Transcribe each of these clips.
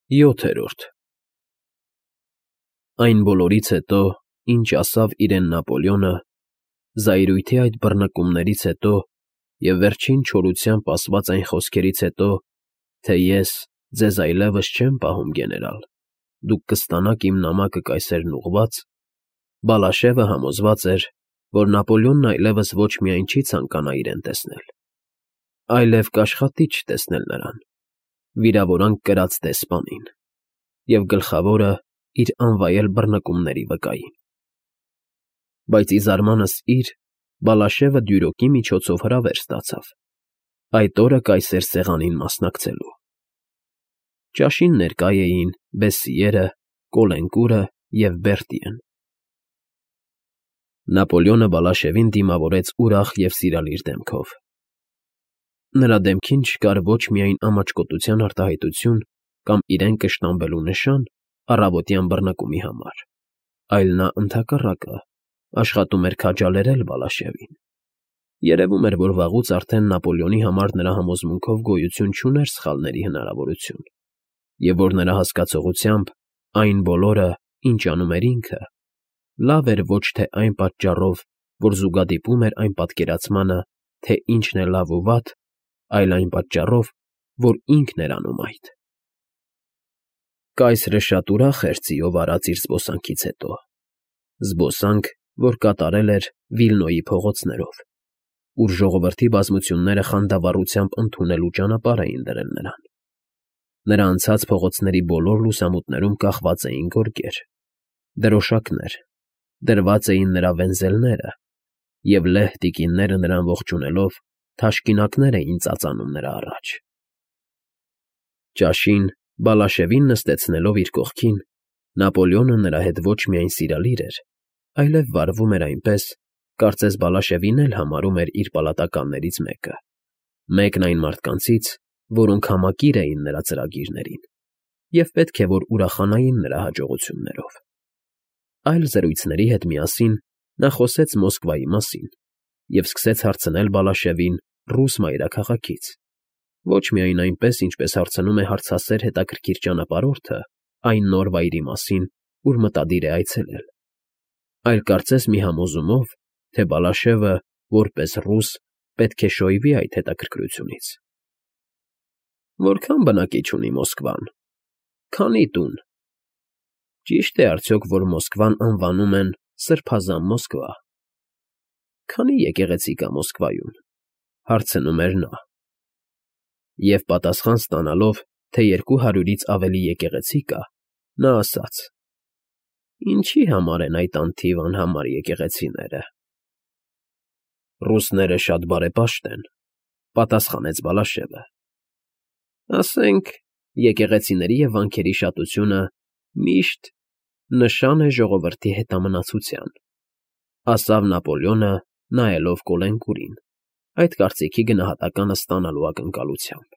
7-րդ Այն բոլորից հետո, ինչ ասավ իրեն Նապոլեոնը, զայրույթի այդ բռնկումներից հետո և վերջին չորությամբ ասված այն խոսքերից հետո, թե ես ձեզ այլևս չեմ պահում, գեներալ, դուք կստանաք իմ նամակը կայսերն ուղղված, Բալաշևը համոզված էր, որ Նապոլեոնն այլևս ոչ միայն չի ցանկանա իրեն տեսնել, այլև կաշխատի չտեսնել նրան, վիրավորանք կրած դեսպանին, և գլխավորը իր անվայել բռնկումների վկային։ Բայց ի զարմանս իր, Բալաշևը դյուրոկի միջոցով հրավեր ստացավ, այդ օրը կայսեր սեղանին մասնակցելու։ Ճաշին ներկա էին Բեսիերը, Կոլենկուրը և Բերտիեն։ Նապոլեոնը Բալաշևին դիմավորեց ուրախ և սիրալիր դեմքով։ Նրա դեմքին չկար ոչ միայն ամաչկոտության արտահայտություն կամ իրեն կշտամբելու նշան առավոտյան բռնկումի համար, այլ նա ընդհակառակը աշխատում էր քաջալերել Բալաշևին։ Երևում էր, որ վաղուց արդեն Նապոլեոնի համար նրա համոզմունքով գոյություն չուներ սխալների հնարավորություն, և որ նրա հասկացողությամբ այն բոլորը, ինչ անում էր ինքը, լավ էր ոչ թե այն պատճառով, որ զուգադիպում էր այն պատկերացմանը, թե ինչն է լավ ու վատ, այլ այն պատճառով, որ ինքն էր անում այդ։ Կայսրը շատ ուրախ էր ձիով արած իր զբոսանքից հետո, զբոսանք, որ կատարել էր Վիլնոյի փողոցներով, ուր ժողովրդի բազմությունները խանդավառությամբ ընդունելու ճանապարհ էին դրել նրան։ Նրա անցած փողոցների բոլոր լուսամուտներում կախված էին գորգեր, դրոշակներ, դրված էին նրա վենզելները, և լեհ տիկինները նրան ողջունելով թաշկինակներ էին ծածանում նրա առաջ։ Ճաշին, Բալաշևին նստեցնելով իր կողքին, Նապոլեոնը նրա հետ ոչ միայն սիրալիր էր, այլև վարվում էր այնպես, կարծես Բալաշևին էլ համարում էր իր պալատականներից մեկն այն մարդկանցից, որոնք համակիր էին նրա ծրագիրներին, և պետք է որ ուրախանային նրա հաջողություններով։ Այլ զրույցների հետ միասին նա խոսեց Մոսկվայի մասին և սկսեց հարցնել Բալաշևին ռուս մայրաքաղաքից, ոչ միայն այնպես, ինչպես հարցնում է հարցասեր հետաքրքիր ճանապարհորդը այն նոր վայրի մասին, ուր մտադիր է այցելել, այլ կարծես մի համոզումով, թե Բալաշևը, որպես ռուս, պետք է շոյվի այդ հետաքրքրությունից։ Որքա՞ն բնակիչ ունի Մոսկվան, քանի՞ տուն։ Ճի՞շտ է արդյոք, որ Մոսկվան անվանում են Սրբազան Մոսկվա։ Քանի՞ եկեղեցի կա Մոսկվայում, հարցնում էր նա։ Եվ պատասխան ստանալով, թե 200-ից ավելի եկեղեցի կա, նա ասաց. Ինչի համար են այդ անթիվ անհամար եկեղեցիները։ Ռուսները շատ բարեպաշտ են, պատասխանեց Բալաշևը։ Ասենք, եկեղեցիների և վանքերի շատությունը միշտ նշան է ժողովրդի հետամնացության, ասավ Նապոլեոնը, նայելով Կոլենկուրին, այդ կարծիքի գնահատականը ստանալու ակնկալությամբ։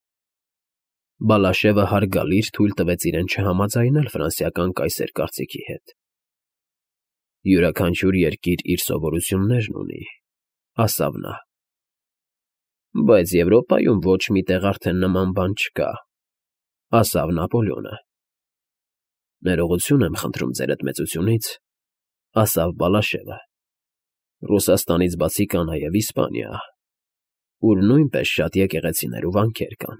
Բալաշևը հարգալից թույլ տվեց իրեն չհամաձայնել ֆրանսիական կայսեր կարծիքի հետ։ Յուրաքանչյուր երկիր իր սովորություններն ունի, ասավ նա։ Բայց Եվրոպայում ոչ մի տեղ արդեն նման բան չկա, ասավ Նապոլեոնը։ Ներողություն եմ խնդրում ձերդ մեծությունից, ասավ Բալաշևը։ Ռուսաստանից բացի կա նաև Իսպանիա, ուր նույնպես շատ եկեղեցիներ ու վանքեր կան։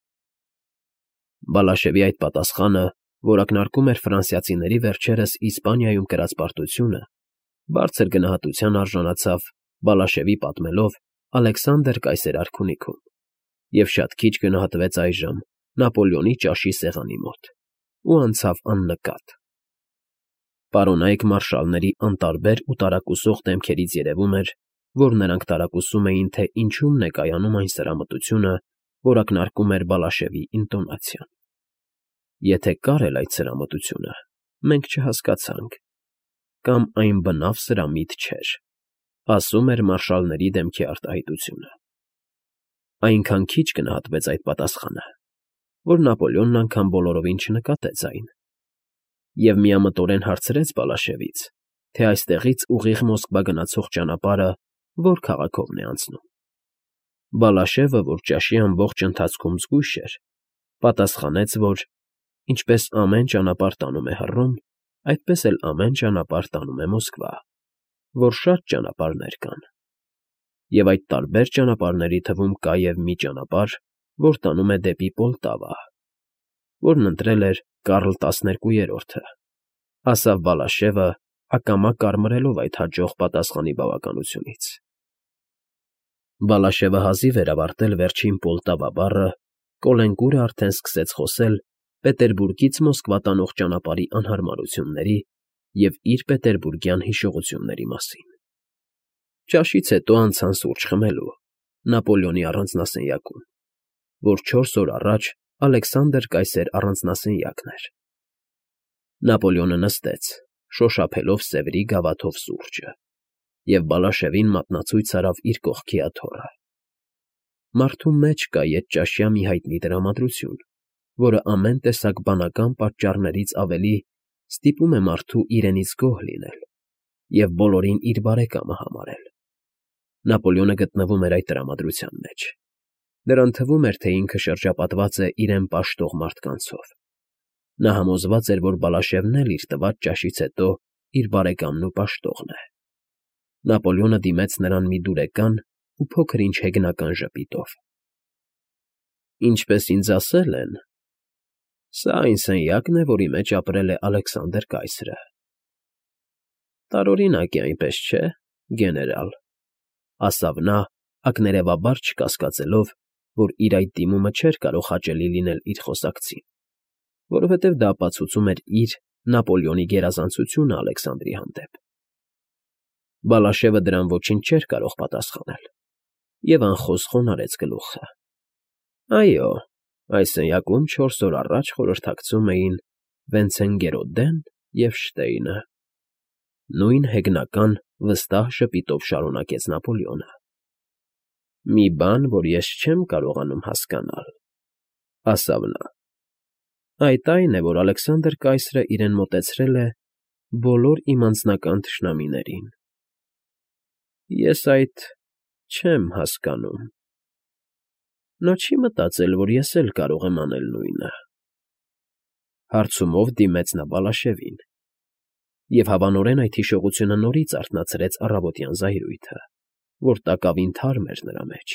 Բալաշևի այդ պատասխանը, որ ակնարկում էր ֆրանսիացիների վերջերս Իսպանիայում կրած պարտությունը, բարձր գնահատության արժանացավ Բալաշևի պատմելով Ալեքսանդր կայսեր արքունիքում, և շատ քիչ գնահատվեց այժմ Նապոլեոնի ճաշի սեղանի մոտ, ու անցավ աննկատ։ Պարոնայք մարշալների անտարբեր ու տարակուսող դեմքերից երևում էր, որ նրանք տարակուսում էին, թե ինչում է կայանում այն սրամտությունը, որ ակնարկում էր Բալաշևի ինտոնացիան։ Եթե կար էլ այդ սրամտությունը, մենք չհասկացանք, կամ այն բնավ սրամիտ չէր, ասում էր մարշալների դեմքի արտահայտությունը։ Այնքան քիչ գնահատվեց այդ պատասխանը, որ Նապոլեոնն անգամ բոլորովին չնկատեց այն, և միամտորեն հարցրեց Բալաշևից, թե այստեղից ուղիղ Մոսկվա գնացող ճանապարհը որ քաղաքովն է անցնում։ Բալաշևը, որ ճաշի ամբողջ ընթացքում զգույշ էր, պատասխանեց, որ Ինչպես ամեն ճանապարհ տանում է հռոմ, այդպես էլ ամեն ճանապարհ տանում է Մոսկվա, որ շատ ճանապարհներ կան։ Եվ այդ տարբեր ճանապարհների թվում կա և մի ճանապարհ, որ տանում է դեպի Պոլտավա, որն ընտրել էր Կարլ 12-րդը, ասավ Բալաշևը, ակամա կարմրելով այդ հաջող պատասխանի բավականությունից։ Բալաշևը հազիվ էր ավարտել վերջին Պոլտավա բառը, Կոլենկուրը արդեն սկսեց խոսել Պետերբուրգից Մոսկվա տանող ճանապարհի անհարմարությունների և իր պետերբուրգյան հիշողությունների մասին։ Ճաշից հետո անցան սուրճ խմելու Նապոլեոնի առանձնասենյակում, որ 4 օր առաջ Ալեքսանդր կայսեր առանձնասենյակն էր։ Նապոլեոնը նստեց, շոշափելով սևրի գավաթով սուրճը, և Բալաշևին մատնացույց արավ իր կողքի աթոռը։ Մարդու մեջ կա ետճաշյա մի հայտնի տրամադրություն, որը ամեն տեսակ բանական պատճառներից ավելի ստիպում է մարդու իրենից գոհ լինել և բոլորին իր բարեկամը համարել։ Նապոլեոնը գտնվում էր այդ տրամադրության մեջ։ Նրան թվում էր, թե ինքը շրջապատված է իրեն պաշտող մարդկանցով։ Նա համոզված էր, որ Բալաշևն էլ իր տված ճաշից հետո իր բարեկամն ու պաշտողն է։ Նապոլեոնը դիմեց նրան մի դուրեկան ու փոքր-ինչ հեգնական ժպիտով։ Ինչպես ինձ ասել են, սա այն սենյակն է, որի մեջ ապրել է Ալեքսանդր կայսրը։ Տարօրինակ է, այնպես չէ, գեներալ, ասավ նա, ակներևաբար չկասկածելով, որ իր այդ դիմումը չէր կարող հաճելի լինել իր խոսակցին, որովհետև դա ապացուցում էր իր Նապոլեոնի գերազանցությունը Ալեքսանդրի հանդեպ։ Բալաշևը դրան ոչինչ չէր կարող պատասխանել և անխոս խոնարհեց գլուխը։ Այո, այս սենյակում 4 օր առաջ խորհրդակցում էին Վենցենգերոդեն և Շտեյնը։ Նույն հեգնական վստահ ժպիտով շարունակեց Նապոլեոնը։ Մի բան, որ ես չեմ կարողանում հասկանալ, ասավ նա, այդ այն է, որ Ալեքսանդր կայսրը իրեն մոտեցրել է բոլոր իմ անձնական թշնամիներին։ Ես այդ չեմ հասկանում։ Նա չի մտածել, որ ես էլ կարող եմ անել նույնը։ Հարցումով դիմեց նա Բալաշևին, և հավանորեն այդ հիշողությունը նորից արթնացրեց առավոտյան զայրույթը, որ տակավին թարմ էր նրա մեջ։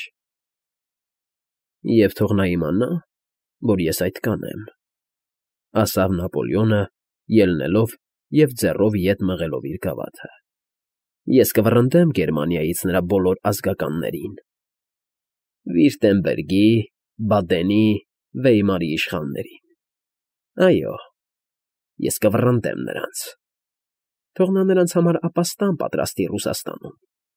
Եվ թող նա իմանա, որ ես այդ կանեմ, ասավ Նապոլեոնը, ելնելով և ձեռով ետ մղելով իր գավաթը։ Ես կվռնդեմ Գերմանիայից նրա բոլոր ազգականներին, Վիրտեմբերգի, Բադենի, Վեյմարի իշխաններին։ Այո, ես կվռնդեմ նրանց։ Թող նա նրանց համար ապաստան պատրաստի Ռուսաստանում։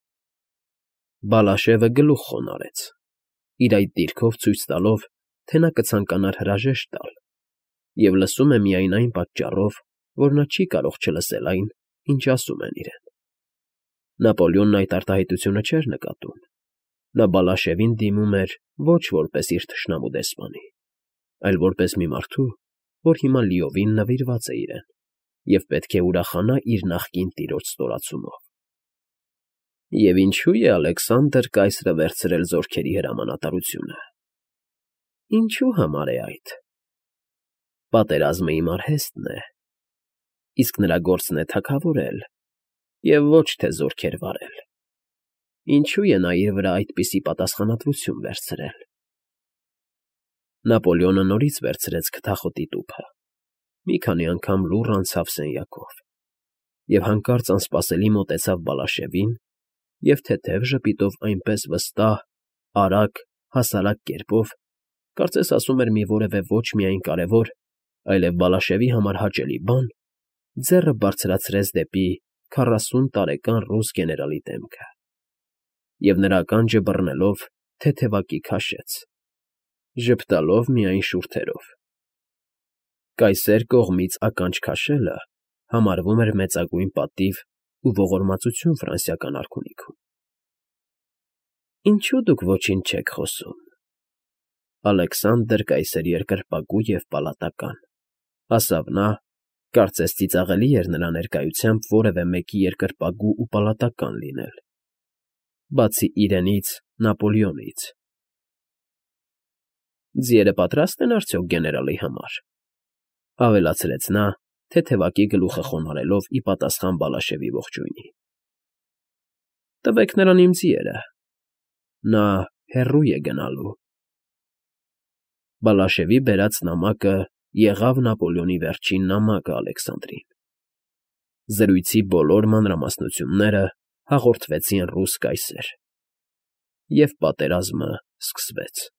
Բալաշևը գլուխ խոնարհեց, իր այդ դիրքով ցույց տալով, թե նա կցանկանար հրաժեշտ տալ, և լսում է միայն այն պատճառով, որ նա չի կարող չլսել այն, ինչ ասում են իրեն։ Նապոլեոնն այդ արտահայտությունը չէր նկատում։ Նա Բալաշևին դիմում էր ոչ որպես իր թշնամու դեսպանի, այլ որպես մի մարդու, որ հիմա լիովին նվիրված է իրեն և պետք է ուրախանա իր նախկին տիրոջ ստորացումով։ Եվ ինչու է Ալեքսանդր կայսրը վերցրել զորքերի հրամանատարությունը։ Ինչու համար է այդ։ Պատերազմը իմ արհեստն է, իսկ նրա գործն է թագավորել և ոչ թե զորքեր վարել։ Ինչու է նա իր վրա այդպիսի պատասխանատվություն վերցրել։ Նապոլեոնը նորից վերցրեց քթախոտի տուփը, մի քանի անգամ լուռ անցավ սենյակով և հանկարծ անսպասելի մոտեցավ Բալաշևին և թեթև ժպիտով այնպես վստահ, արագ, հասարակ կերպով, կարծես ասում էր մի որևէ ոչ միայն կարևոր, այլև Բալաշևի համար հաճելի բան, ձեռը բարձրացրեց դեպի 40 տարեկան ռուս գեներալի դեմքը և նրա ականջը բռնելով թեթևակի քաշեց, ժպտալով միայն շուրթերով։ Կայսեր կողմից ականջ քաշելը համարվում էր մեծագույն պատիվ ու ողորմածություն ֆրանսիական արքունիքում։ Ինչու դուք ոչինչ չեք խոսում։ Ալեքսանդր կայսեր երկրպագու և պալատական, ասավ նա, կարծես ծիծաղելի էր նրա ներկայությամբ որևէ մեկի երկրպագու ու պալատական լինել, բացի իրենից, Նապոլեոնից։ Ձիերը պատրաստ են արդյոք գեներալի համար։ Ավելացրեց նա, թեթևակի գլուխը խոնարհելով ի պատասխան Բալաշևի ողջույնի։ Տվեք նրան իմ ձիերը, նա հեռու է գնալու։ Բալաշևի բերած նամակը եղավ Նապոլեոնի վերջին նամակը Ալեքսանդրին։ Զրույցի բոլոր մանրամասնությունները հաղորդվեցին ռուս կայսեր, և պատերազմը սկսվեց։